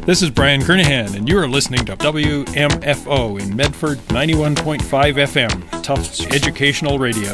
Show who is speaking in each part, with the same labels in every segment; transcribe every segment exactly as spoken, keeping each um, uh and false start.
Speaker 1: This is Brian Kernahan, and you are listening to W M F O in Medford, ninety-one point five F M, Tufts Educational Radio.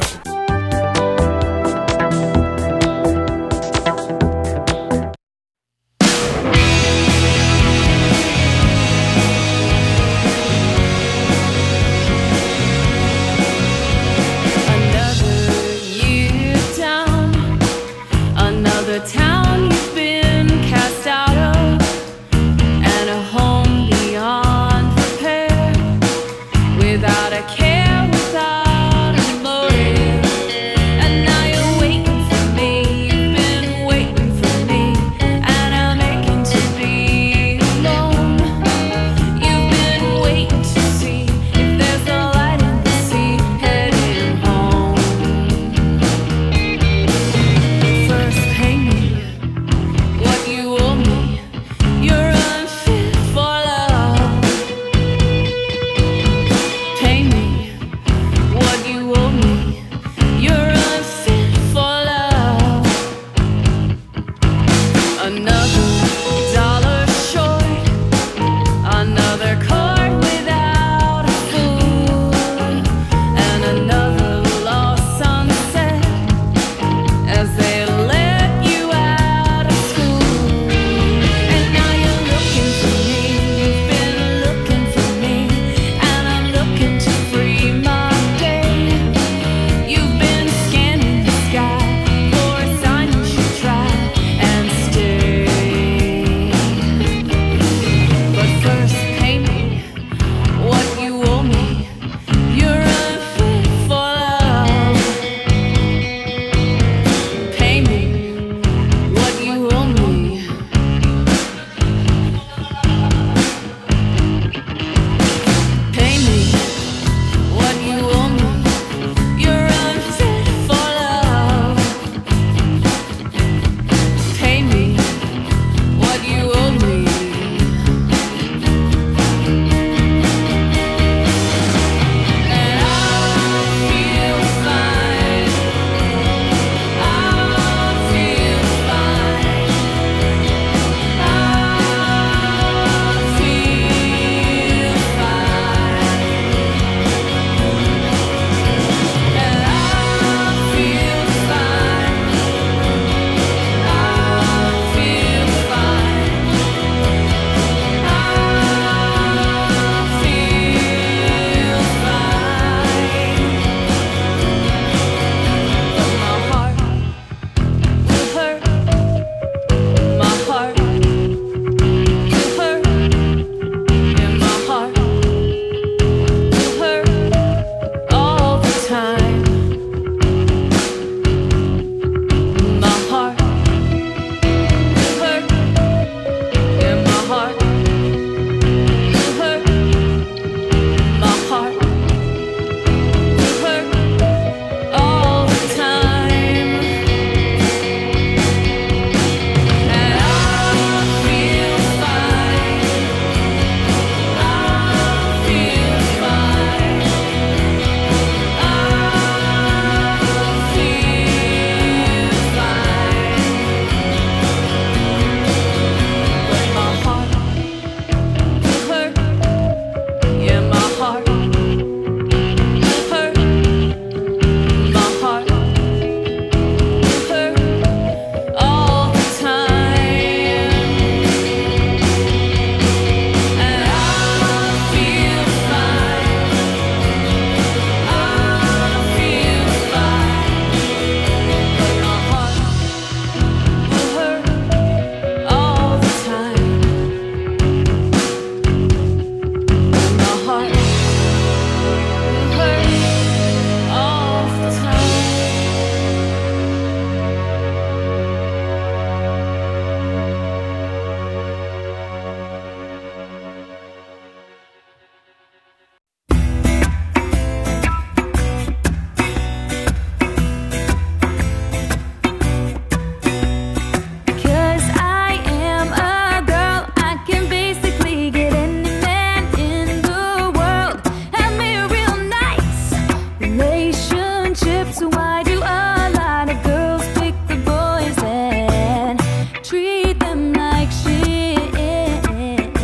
Speaker 2: treat them like shit.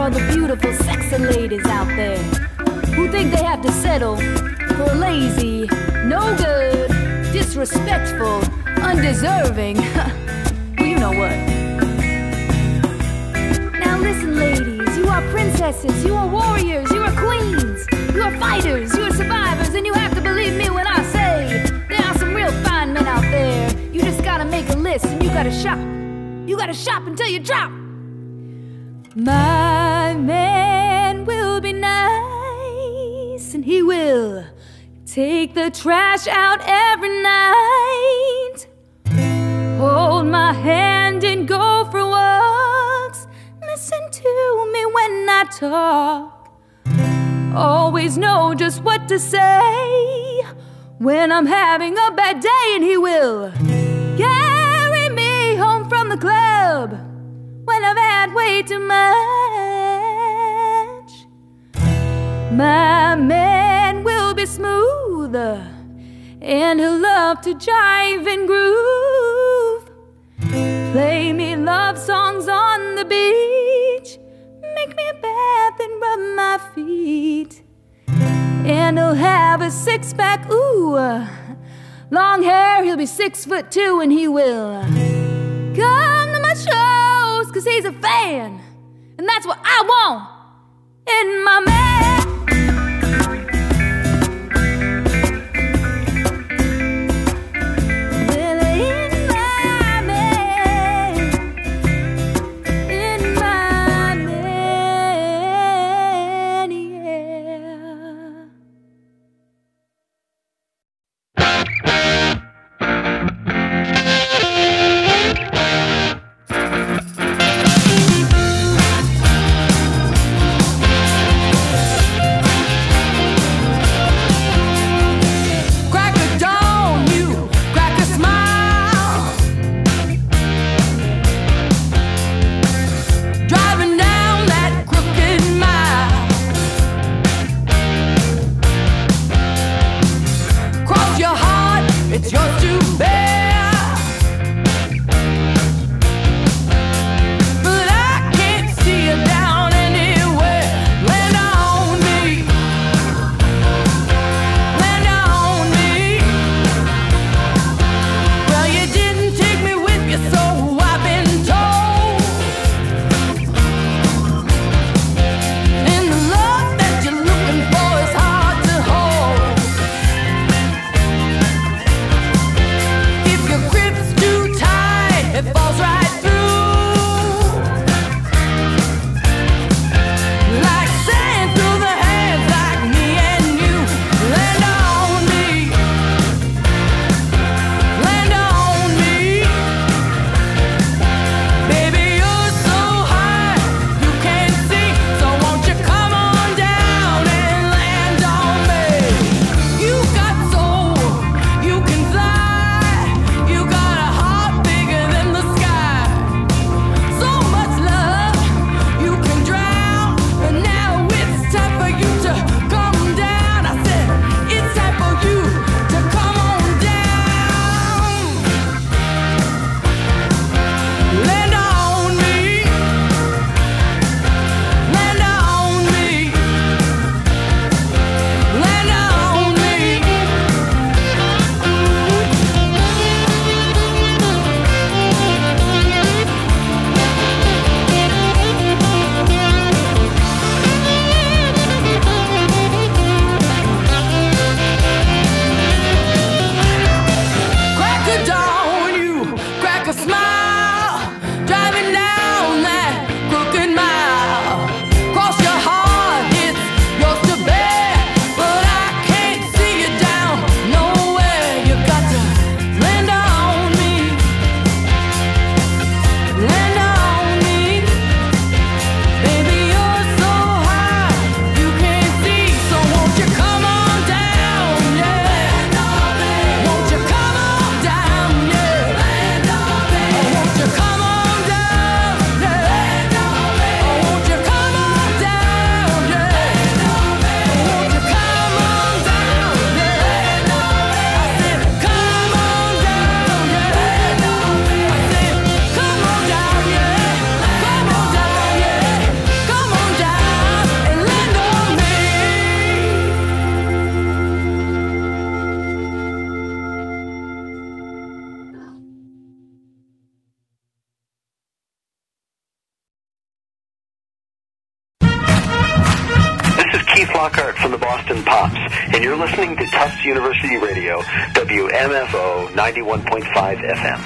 Speaker 2: all the beautiful, sexy ladies out there who think they have to settle for lazy, no good, disrespectful, undeserving. Well, you know what? Now listen, ladies, you are princesses, you are warriors, you are queens, you are fighters, you are survivors, and you have to believe me when I say there are some real fine men out there. You just gotta make a list and you gotta shop. You gotta shop until you drop. My man will be nice, and he will take the trash out every night, hold my hand and go for walks, listen to me when I talk, always know just what to say when I'm having a bad day, and he will carry me home from the club when I've had way too much. My man will be smooth, and he'll love to jive and groove, play me love songs on the beach, make me a bath and rub my feet, and he'll have a six-pack, ooh, long hair, he'll be six foot two, and he will come to my shows, cause he's a fan, and that's what I want in my man. Well, in my man, in my man, yeah.
Speaker 3: If Flockhart from the Boston Pops, and you're listening to Tufts University Radio, W M F O ninety-one point five F M.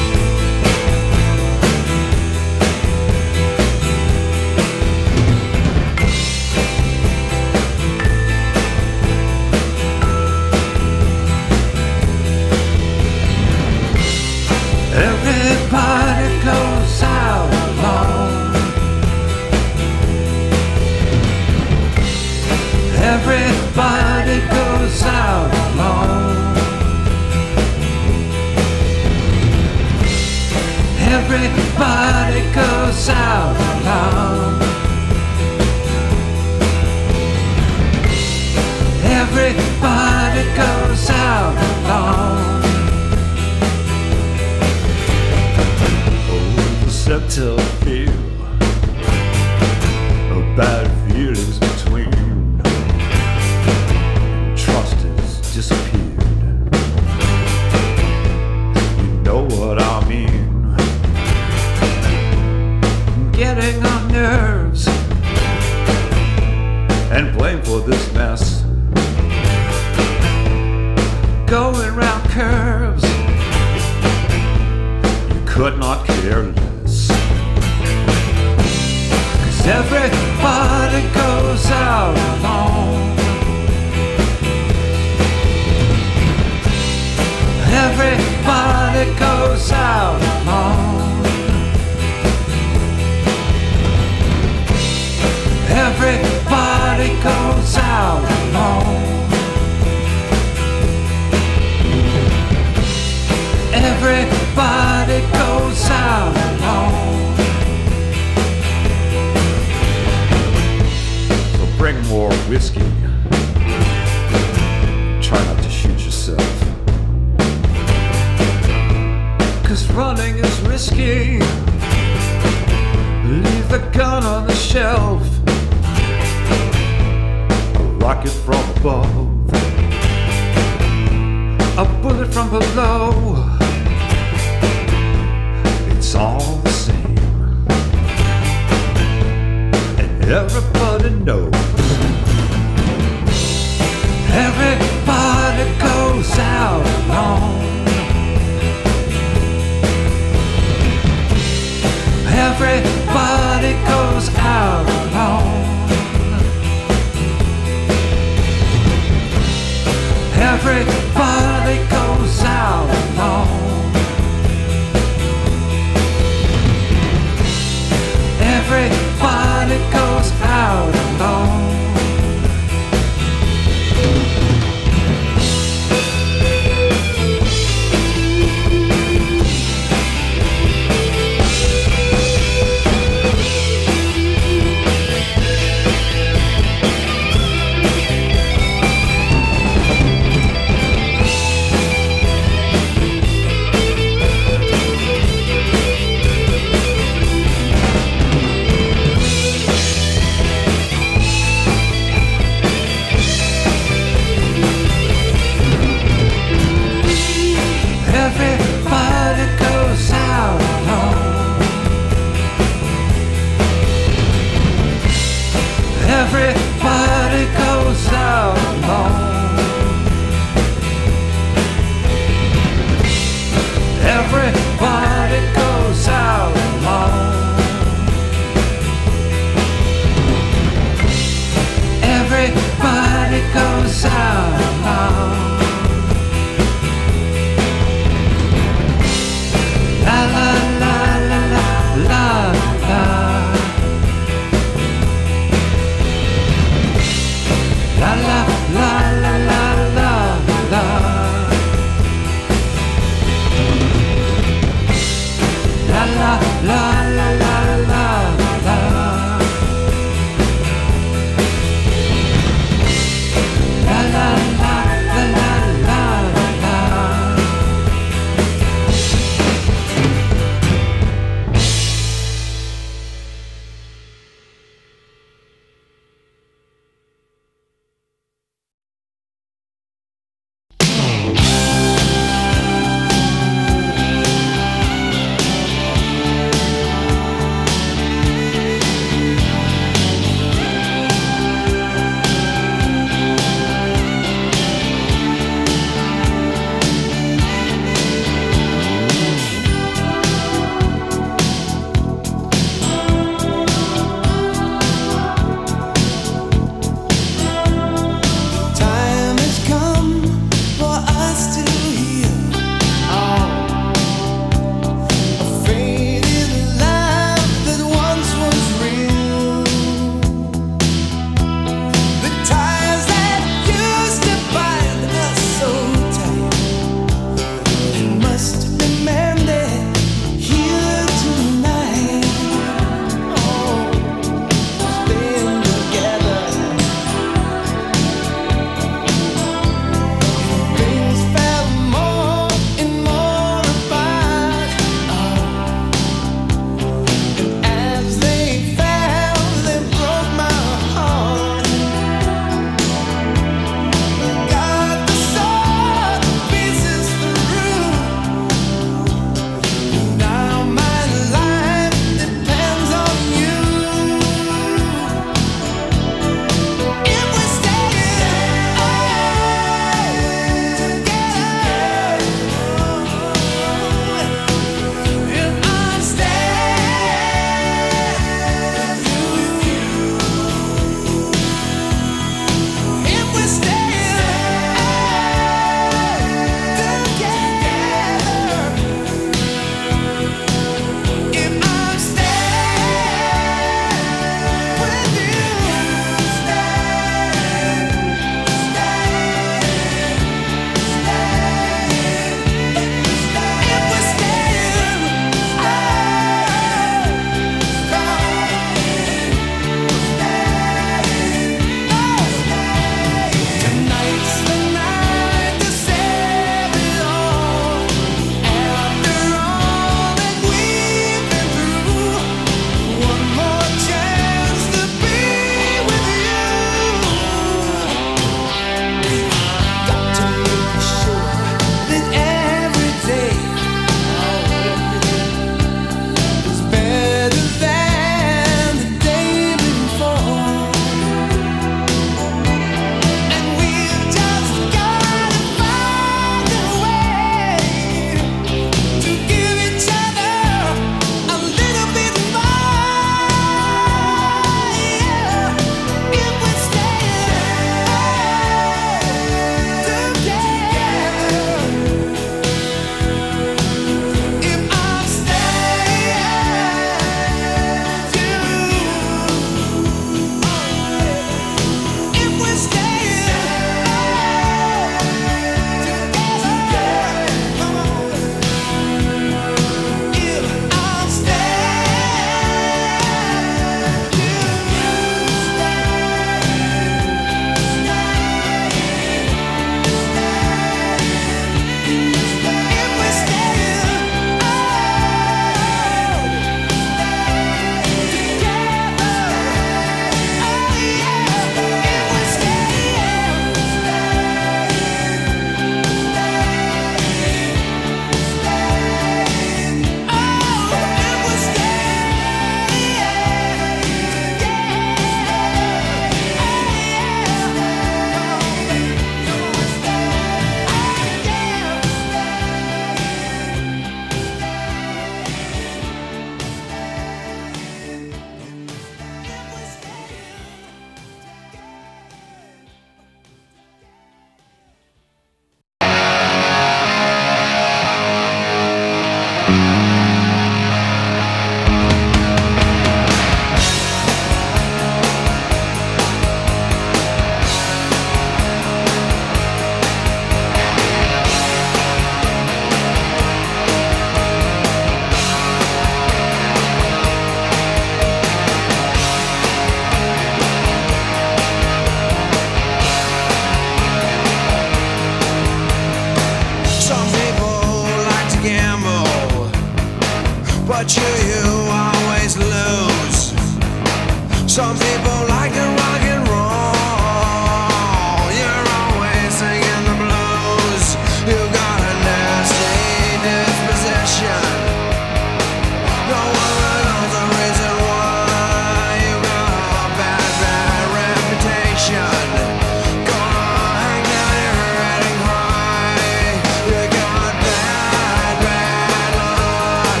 Speaker 4: but you, you always lose. Some people like to rock and roll, you're always singing the blues. You got a nasty disposition, no one knows the reason why. You got a bad, bad reputation. Gonna hang down your head and cry. You got bad, bad luck.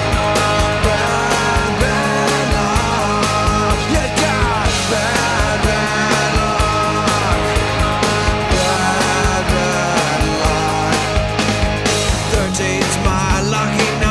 Speaker 4: Bad, bad luck. You got bad, bad luck. Bad, bad luck. Thirteen's my lucky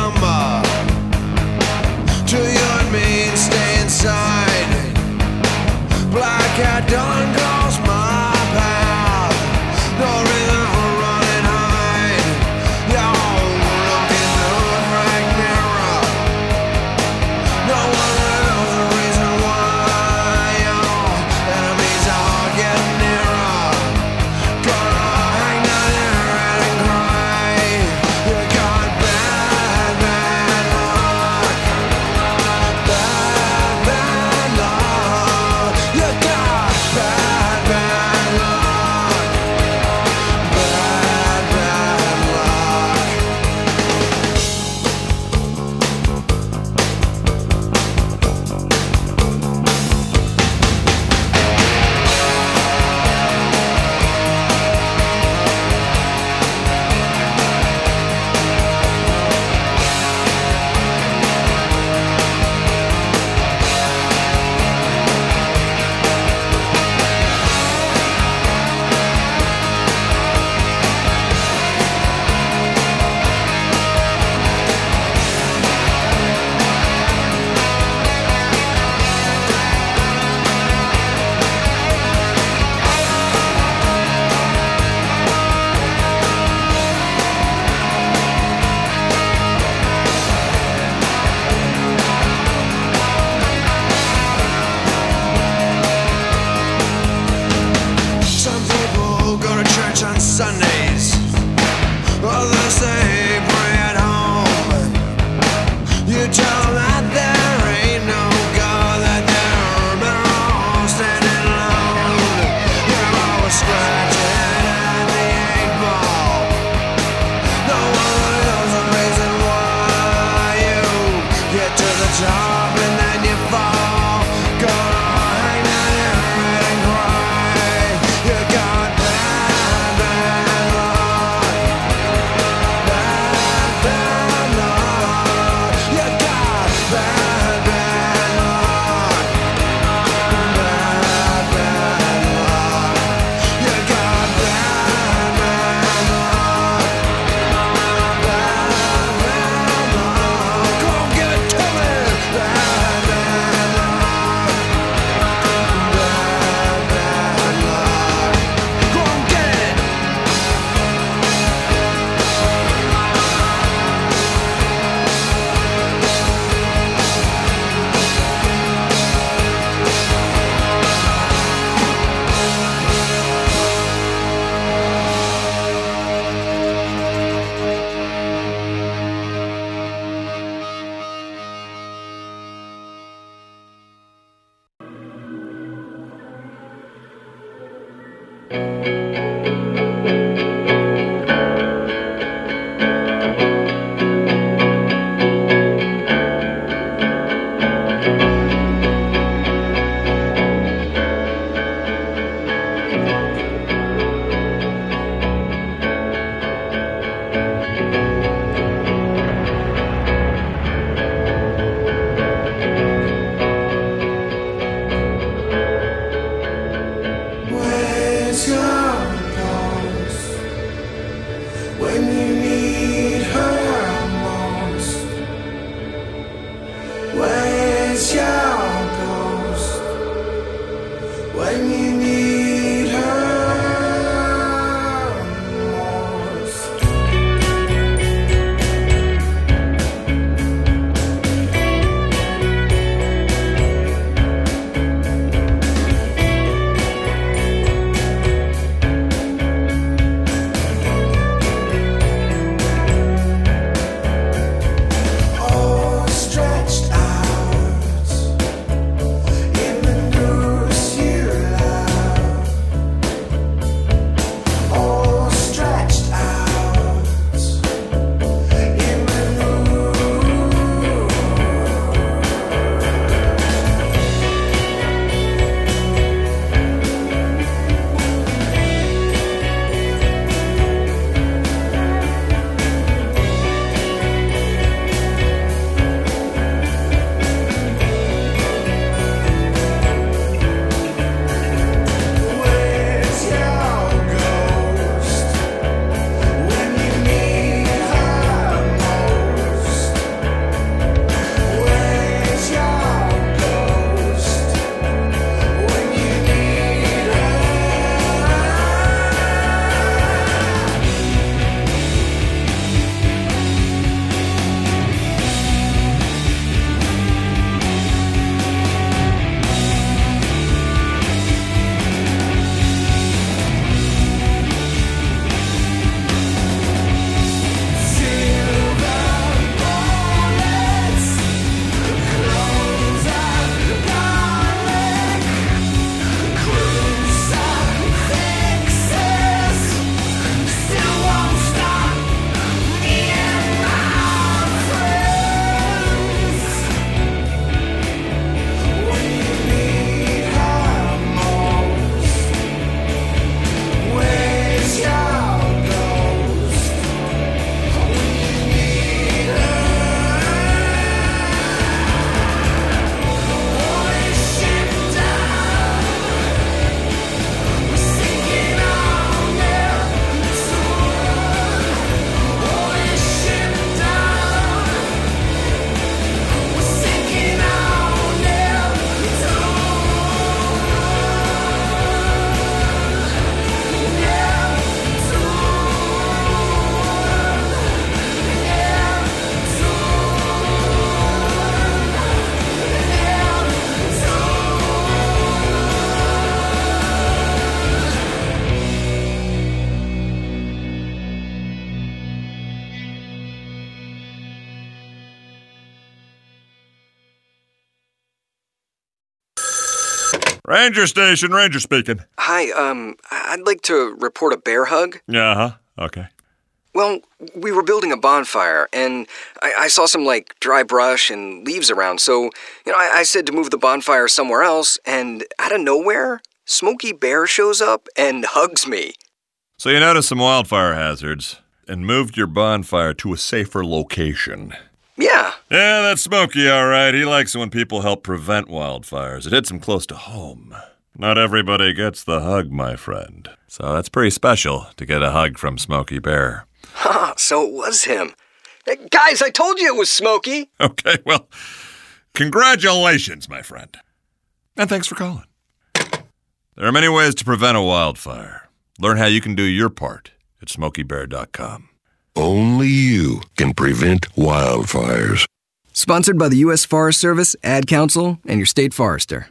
Speaker 5: Ranger station, Ranger speaking.
Speaker 6: Hi, um, I'd like to report a bear hug.
Speaker 5: Uh-huh, okay.
Speaker 6: Well, we were building a bonfire, and I, I saw some, like, dry brush and leaves around, so, you know, I, I said to move the bonfire somewhere else, and out of nowhere, Smokey Bear shows up and hugs me.
Speaker 5: So you noticed some wildfire hazards and moved your bonfire to a safer location.
Speaker 6: Yeah.
Speaker 5: Yeah, that's Smokey, all right. He likes it when people help prevent wildfires. It hits him close to home. Not everybody gets the hug, my friend. So that's pretty special to get a hug from Smokey Bear.
Speaker 6: Ha, so it was him. Hey, guys, I told you it was Smokey.
Speaker 5: Okay, well, congratulations, my friend. And thanks for calling. There are many ways to prevent a wildfire. Learn how you can do your part at smokey bear dot com.
Speaker 7: Only you can prevent wildfires.
Speaker 6: Sponsored by the U S Forest Service, Ad Council, and your state forester.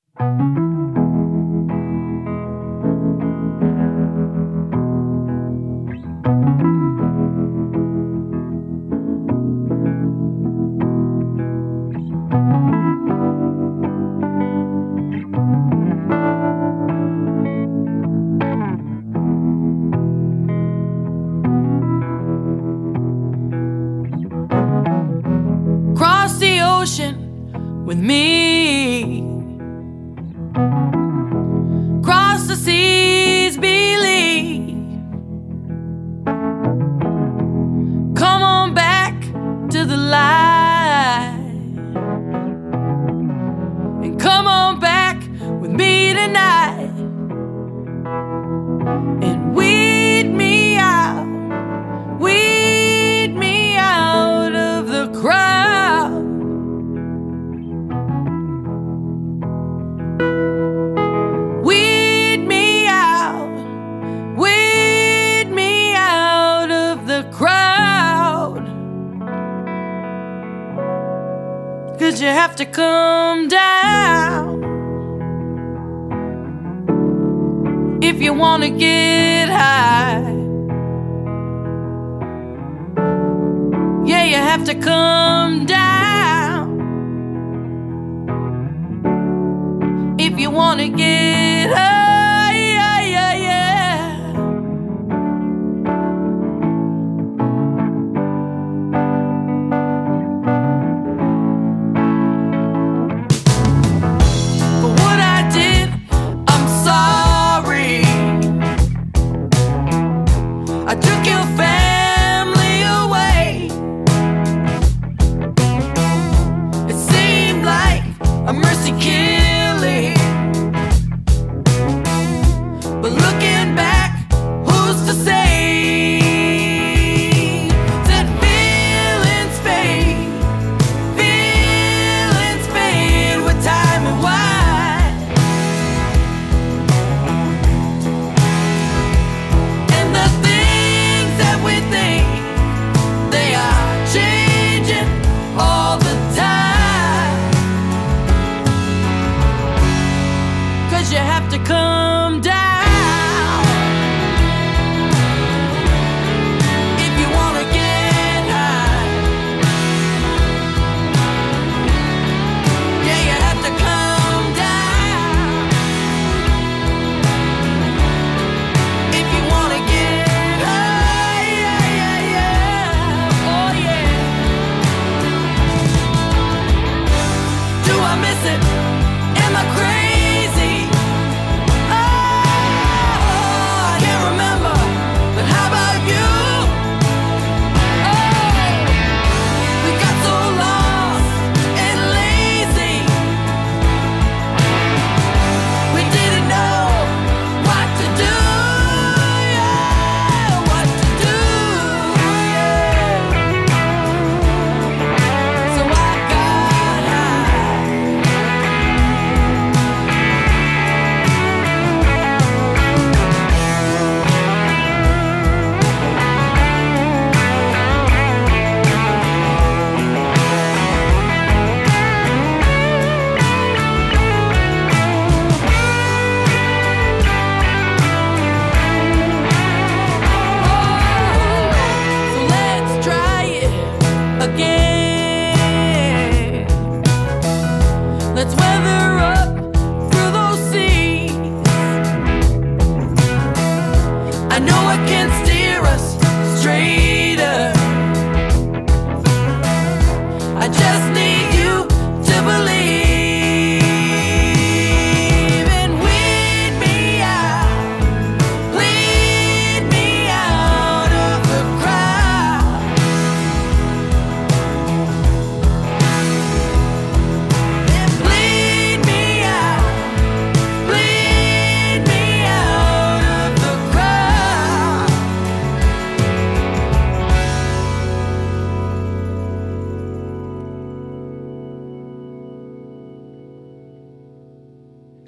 Speaker 8: With me, cross the seas, believe. Come on back to the light, and come on back with me tonight, and weed me out, weed me out of the crowd. Cause you have to come down if you want to get high. Yeah, you have to come down if you want to get high. Yeah, yeah, yeah. I took your family away. It seemed like a mercy killing.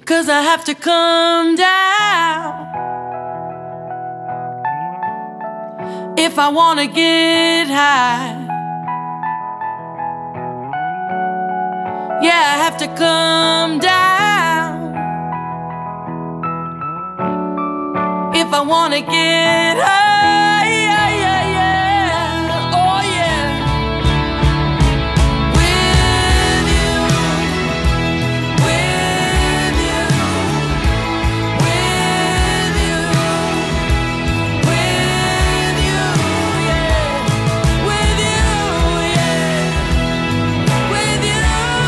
Speaker 8: 'cause I have to come down if I wanna get high. Yeah, I have to come down if I wanna get high. Yeah, yeah, yeah. Oh yeah. With you, with you, with you, with you, yeah. With you, yeah. With you,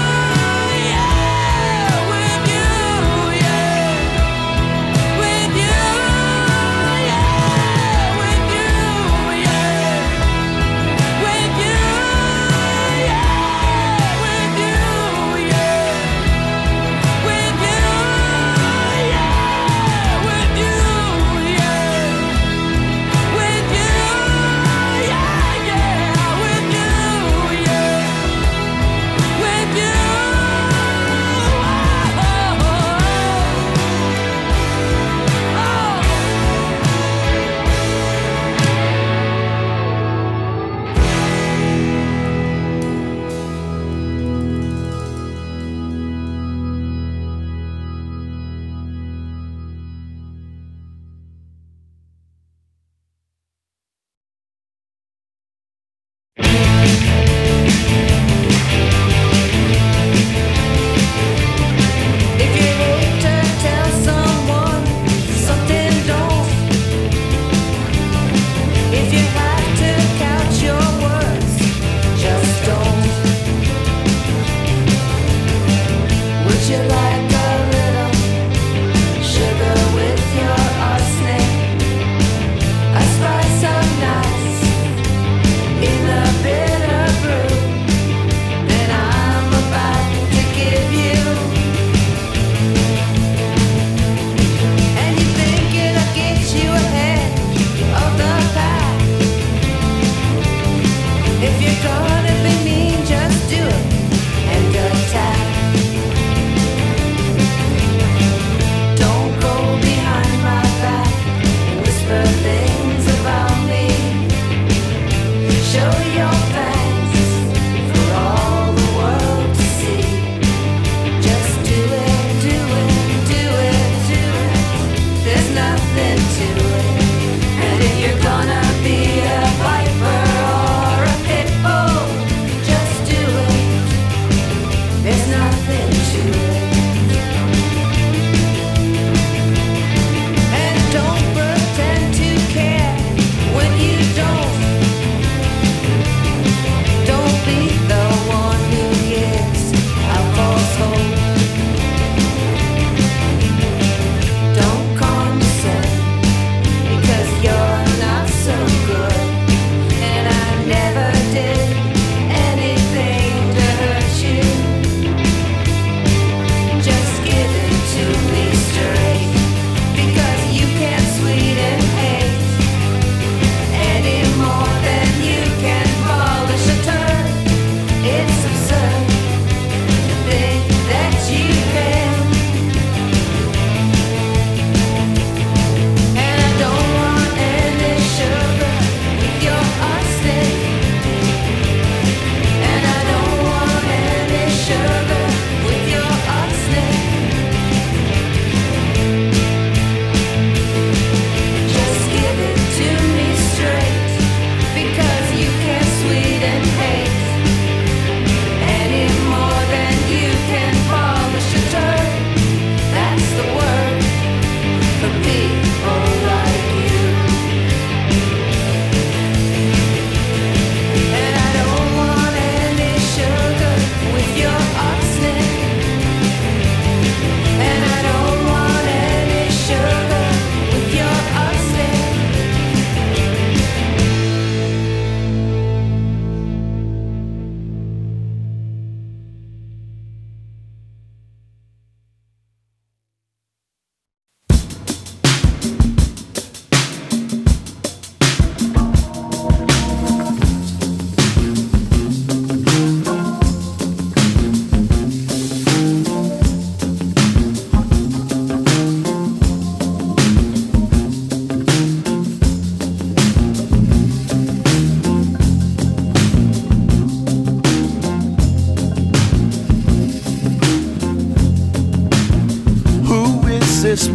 Speaker 8: yeah. With you, yeah. With you, yeah. With you, yeah. With you, yeah. With you, yeah. With you, yeah. With you, yeah. With you, yeah, yeah. With you, yeah. With you, if you hate to tell someone something, don't. If you have to count your words, just don't. Would you like a little sugar with your arsenic? A spice of nice in a bitter brew that I'm about to give you. And you think it'll get you ahead of the pack. If you're gonna be mean, just do it and attack. Don't go behind my back and whisper things about me. Show your fangs for all the world to see. Just do it, do it, do it, do it. There's nothing to it. And if you're gonna be a viper or a pit bull,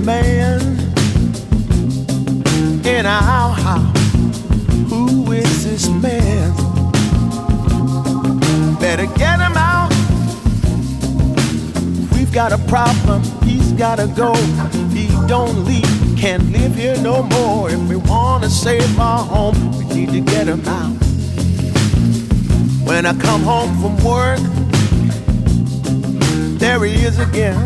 Speaker 9: man in our house? Who is this man? Better get him out. We've got a problem, he's gotta go. If he don't leave, can't live here no more. If we wanna save our home, we need to get him out. When I come home from work, there he is again,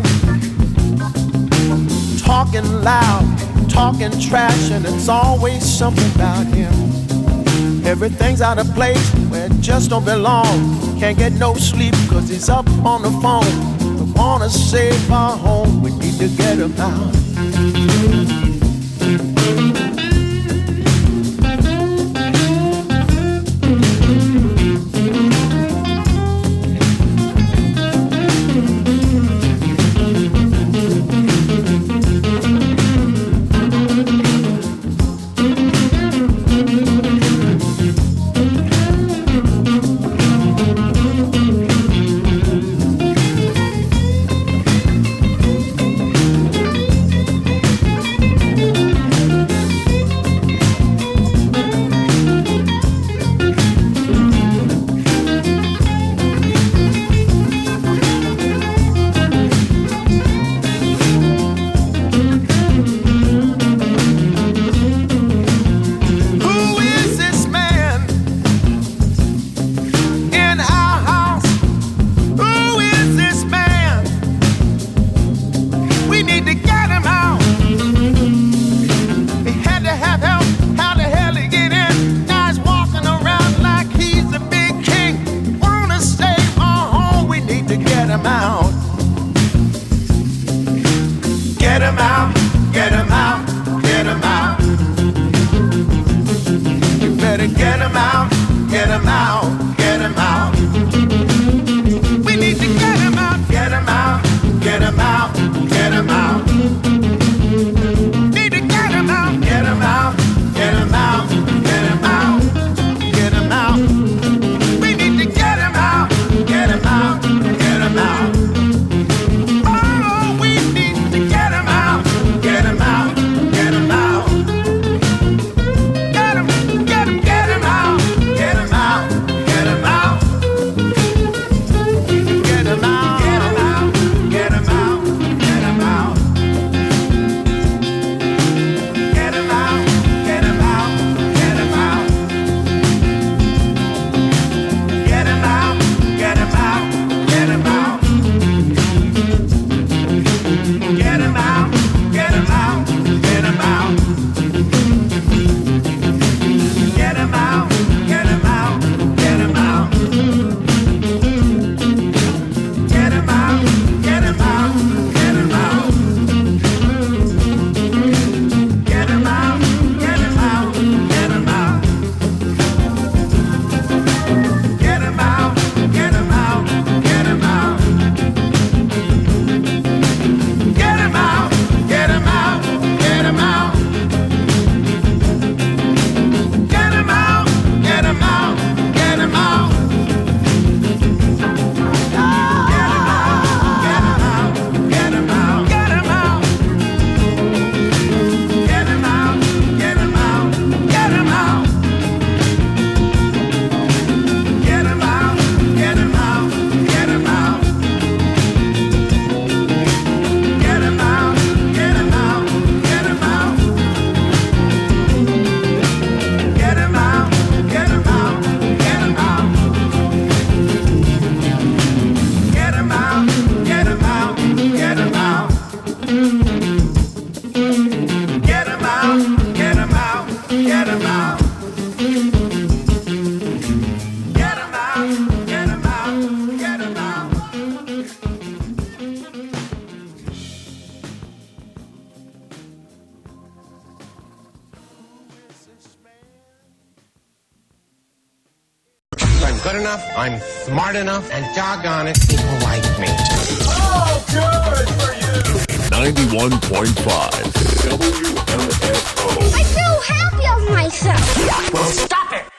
Speaker 9: talking loud, talking trash, and it's always something about him. Everything's out of place where it just don't belong. Can't get no sleep cause he's up on the phone. We wanna save our home, we need to get him out.
Speaker 10: good enough, I'm smart enough, and doggone it, people like me.
Speaker 4: Oh, good for you!
Speaker 7: ninety-one point five W M F O.
Speaker 11: I feel happy of myself.
Speaker 10: Well, stop it!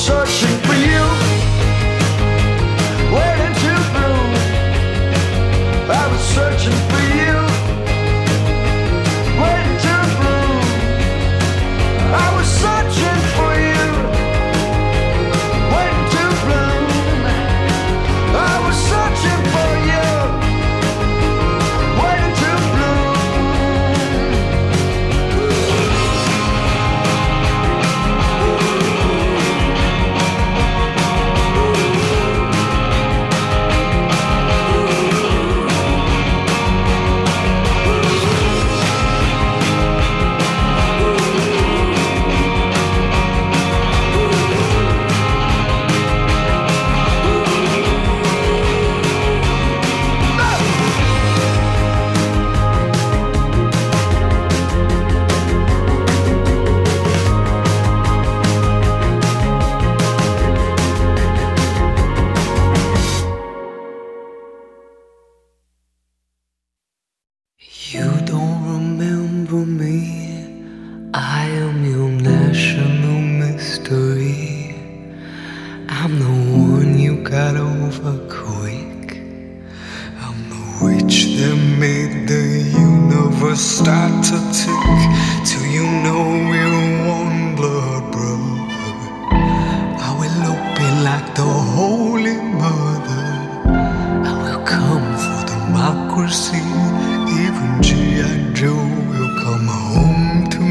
Speaker 4: searching for you, waiting to bloom. I was searching for you, waiting to bloom. I was searching for you, waiting to bloom. I was searching for you, waiting to bloom.
Speaker 12: You don't remember me. I am your national mystery. I'm the one you got over quick. I'm the witch that made the universe start to tick. Till you know we're one blood brother. I will be like the Holy Mother. I will come for democracy. Even G I. Joe will come home to